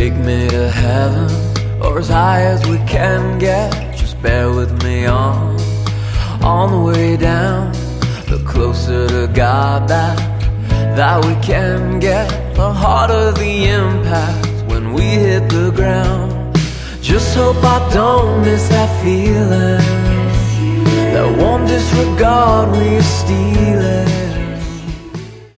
take me to heaven, or as high as we can get. Just bear with me on the way down. The closer to God that we can get, the harder the impact when we hit the ground. Just hope I don't miss that feeling, that won't disregard when you're stealing.